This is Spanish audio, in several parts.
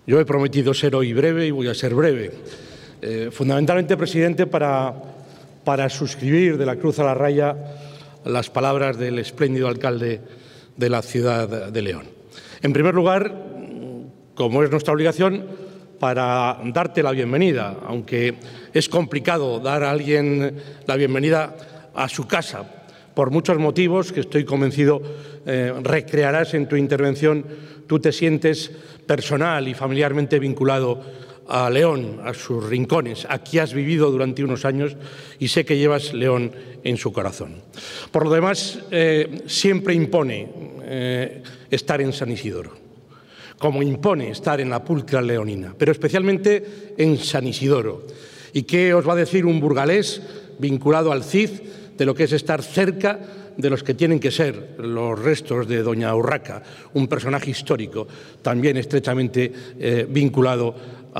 Yo he prometido ser hoy breve y voy a ser breve. Fundamentalmente, presidente, para suscribir de la cruz a la raya las palabras del espléndido alcalde de la ciudad de León. En primer lugar, como es nuestra obligación, para darte la bienvenida, aunque es complicado dar a alguien la bienvenida a su casa, por muchos motivos que estoy convencido recrearás en tu intervención. Tú te sientes personal y familiarmente vinculado a León, a sus rincones. Aquí has vivido durante unos años y sé que llevas León en su corazón. Por lo demás, siempre impone estar en San Isidoro, como impone estar en la pulcra leonina, pero especialmente en San Isidoro. ¿Y qué os va a decir un burgalés vinculado al Cid de lo que es estar cerca de los que tienen que ser los restos de doña Urraca, un personaje histórico también estrechamente vinculado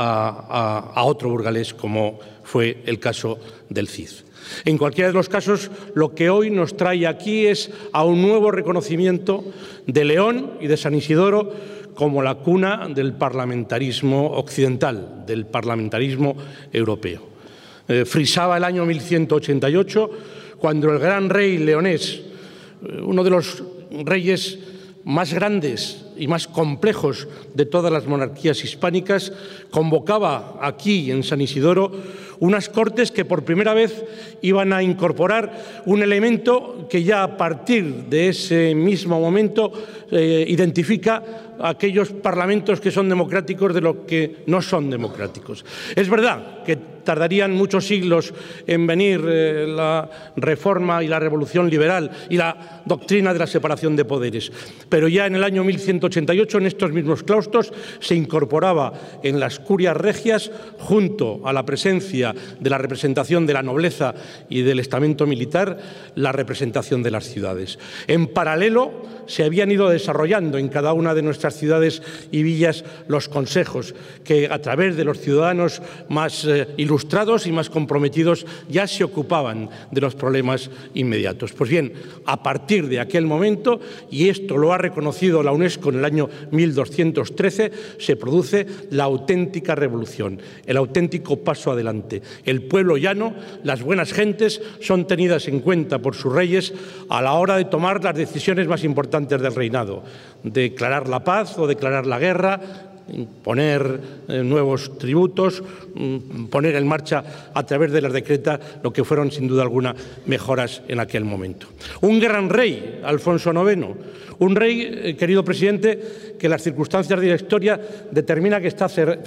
a otro burgalés como fue el caso del Cid? En cualquiera de los casos, lo que hoy nos trae aquí es a un nuevo reconocimiento de León y de San Isidoro como la cuna del parlamentarismo occidental, del parlamentarismo europeo. Frisaba el año 1188, cuando el gran rey leonés, uno de los reyes más grandes y más complejos de todas las monarquías hispánicas, convocaba aquí en San Isidoro unas cortes que por primera vez iban a incorporar un elemento que ya a partir de ese mismo momento identifica a aquellos parlamentos que son democráticos de los que no son democráticos. Es verdad que tardarían muchos siglos en venir la reforma y la revolución liberal y la doctrina de la separación de poderes, pero ya en el año 1188, en estos mismos claustros, se incorporaba en las curias regias, junto a la presencia de la representación de la nobleza y del estamento militar, la representación de las ciudades. En paralelo, se habían ido desarrollando en cada una de nuestras ciudades y villas los consejos que, a través de los ciudadanos más ilustrados y más comprometidos, ya se ocupaban de los problemas inmediatos. Pues bien, a partir de aquel momento, y esto lo ha reconocido la UNESCO en el año 1213, se produce la auténtica revolución, el auténtico paso adelante. El pueblo llano, las buenas gentes, son tenidas en cuenta por sus reyes a la hora de tomar las decisiones más importantes del reinado, declarar la paz o declarar la guerra, poner nuevos tributos, poner en marcha a través de las decretas lo que fueron sin duda alguna mejoras en aquel momento. Un gran rey, Alfonso IX, un rey, querido presidente, que las circunstancias de la historia determina que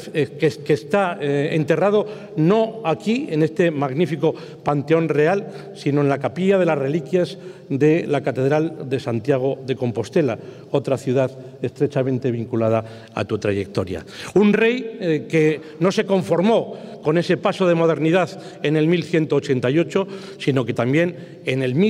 está enterrado no aquí, en este magnífico panteón real, sino en la capilla de las reliquias de la Catedral de Santiago de Compostela, otra ciudad estrechamente vinculada a tu trayectoria. Un rey que no se conformó con ese paso de modernidad en el 1188, sino que también en el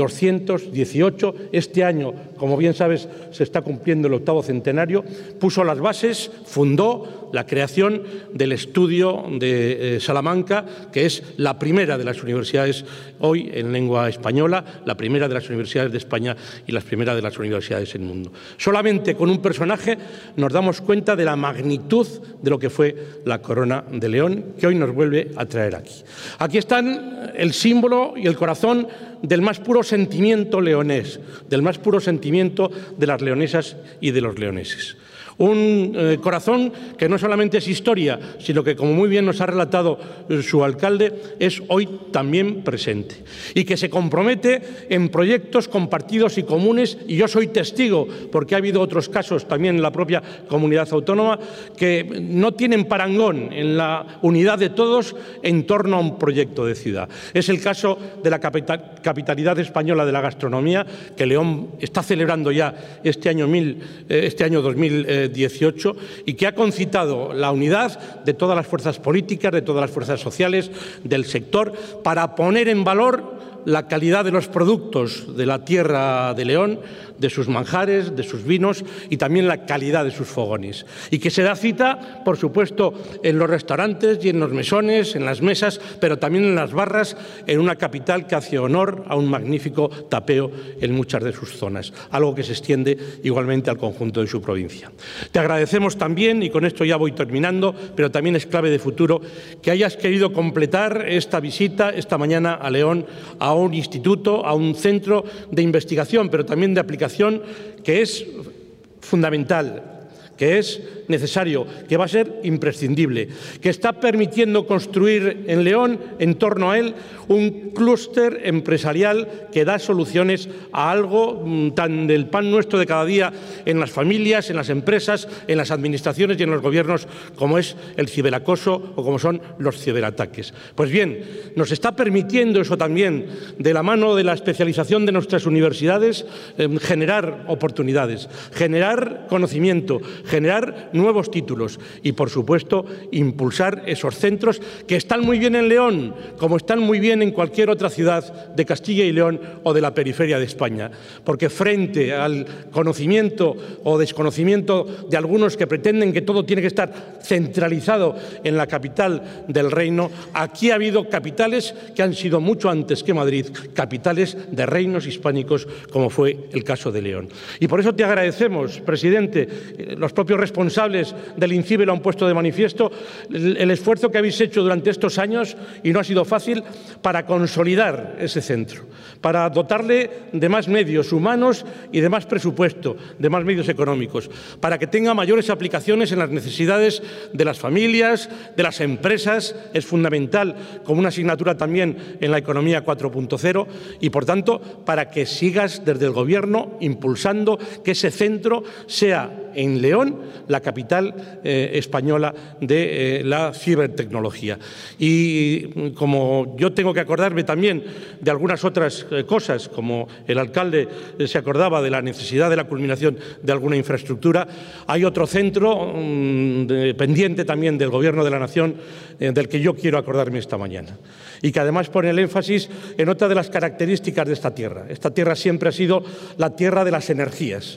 1218, este año, como bien sabes, se está cumpliendo el 8º centenario, puso las bases, fundó la creación del estudio de Salamanca, que es la primera de las universidades hoy en lengua española, la primera de las universidades de España y la primera de las universidades en el mundo. Solamente con un personaje nos damos cuenta de la magnitud de lo que fue la corona de León, que hoy nos vuelve a traer aquí. Aquí están el símbolo y el corazón del más puro sentimiento leonés, del más puro sentimiento de las leonesas y de los leoneses. Un corazón que no solamente es historia, sino que, como muy bien nos ha relatado su alcalde, es hoy también presente y que se compromete en proyectos compartidos y comunes, y yo soy testigo, porque ha habido otros casos también en la propia comunidad autónoma, que no tienen parangón en la unidad de todos en torno a un proyecto de ciudad. Es el caso de la capitalidad española de la gastronomía, que León está celebrando ya este año 2018, y que ha concitado la unidad de todas las fuerzas políticas, de todas las fuerzas sociales del sector, para poner en valor la calidad de los productos de la tierra de León, de sus manjares, de sus vinos y también la calidad de sus fogones. Y que se da cita, por supuesto, en los restaurantes y en los mesones, en las mesas, pero también en las barras, en una capital que hace honor a un magnífico tapeo en muchas de sus zonas, algo que se extiende igualmente al conjunto de su provincia. Te agradecemos también, y con esto ya voy terminando, pero también es clave de futuro, que hayas querido completar esta visita esta mañana a León, a un instituto, a un centro de investigación, pero también de aplicación, que es fundamental, que es necesario, que va a ser imprescindible, que está permitiendo construir en León, en torno a él, un clúster empresarial que da soluciones a algo tan del pan nuestro de cada día en las familias, en las empresas, en las administraciones y en los gobiernos, como es el ciberacoso o como son los ciberataques. Pues bien, nos está permitiendo eso también, de la mano de la especialización de nuestras universidades, generar oportunidades, generar conocimiento, generar nuevos títulos y, por supuesto, impulsar esos centros que están muy bien en León, como están muy bien en cualquier otra ciudad de Castilla y León o de la periferia de España. Porque frente al conocimiento o desconocimiento de algunos que pretenden que todo tiene que estar centralizado en la capital del reino, aquí ha habido capitales que han sido mucho antes que Madrid, capitales de reinos hispánicos, como fue el caso de León. Y por eso te agradecemos, presidente, los propios responsables del INCIBE lo han puesto de manifiesto, el esfuerzo que habéis hecho durante estos años, y no ha sido fácil, para consolidar ese centro, para dotarle de más medios humanos y de más presupuesto, de más medios económicos, para que tenga mayores aplicaciones en las necesidades de las familias, de las empresas. Es fundamental como una asignatura también en la economía 4.0 y, por tanto, para que sigas desde el Gobierno impulsando que ese centro sea en León la capital española de la cibertecnología. Y como yo tengo que acordarme también de algunas otras cosas, como el alcalde se acordaba de la necesidad de la culminación de alguna infraestructura, hay otro centro pendiente también del Gobierno de la Nación del que yo quiero acordarme esta mañana y que además pone el énfasis en otra de las características de esta tierra. Esta tierra siempre ha sido la tierra de las energías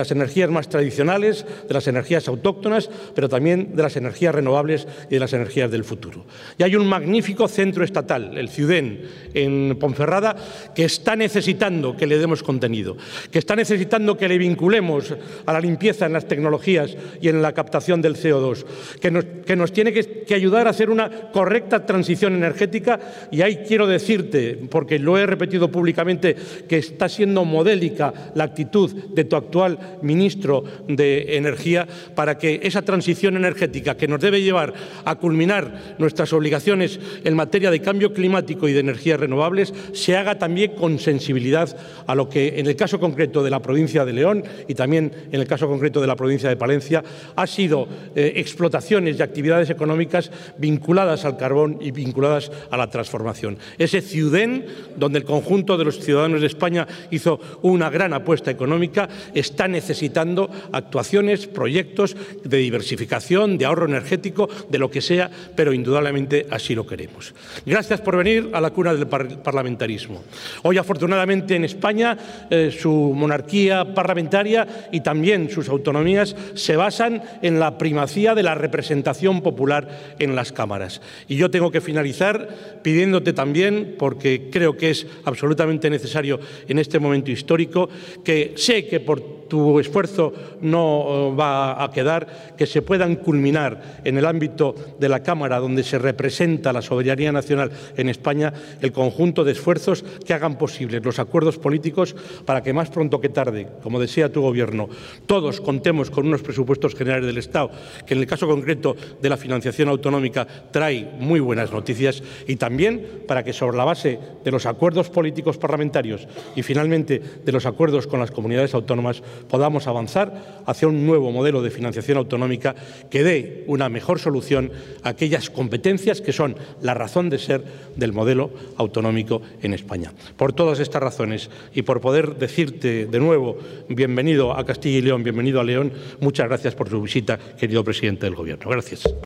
más tradicionales, de las energías autóctonas, pero también de las energías renovables y de las energías del futuro. Y hay un magnífico centro estatal, el CIUDEN, en Ponferrada, que está necesitando que le demos contenido, que está necesitando que le vinculemos a la limpieza en las tecnologías y en la captación del CO2, que nos tiene que ayudar a hacer una correcta transición energética. Y ahí quiero decirte, porque lo he repetido públicamente, que está siendo modélica la actitud de tu actual ministro de Energía para que esa transición energética que nos debe llevar a culminar nuestras obligaciones en materia de cambio climático y de energías renovables se haga también con sensibilidad a lo que en el caso concreto de la provincia de León y también en el caso concreto de la provincia de Palencia ha sido explotaciones y actividades económicas vinculadas al carbón y vinculadas a la transformación. Ese CIUDEN, donde el conjunto de los ciudadanos de España hizo una gran apuesta económica, está necesitando actuaciones, proyectos de diversificación, de ahorro energético, de lo que sea, pero indudablemente así lo queremos. Gracias por venir a la cuna del parlamentarismo. Hoy, afortunadamente, en España, su monarquía parlamentaria y también sus autonomías se basan en la primacía de la representación popular en las cámaras. Y yo tengo que finalizar pidiéndote también, porque creo que es absolutamente necesario en este momento histórico, que sé que por tu esfuerzo no va a quedar, que se puedan culminar en el ámbito de la Cámara donde se representa la soberanía nacional en España el conjunto de esfuerzos que hagan posibles los acuerdos políticos para que más pronto que tarde, como desea tu Gobierno, todos contemos con unos presupuestos generales del Estado que en el caso concreto de la financiación autonómica trae muy buenas noticias y también para que sobre la base de los acuerdos políticos parlamentarios y finalmente de los acuerdos con las comunidades autónomas podamos avanzar hacia un nuevo modelo de financiación autonómica que dé una mejor solución a aquellas competencias que son la razón de ser del modelo autonómico en España. Por todas estas razones y por poder decirte de nuevo bienvenido a Castilla y León, bienvenido a León, muchas gracias por su visita, querido presidente del Gobierno. Gracias.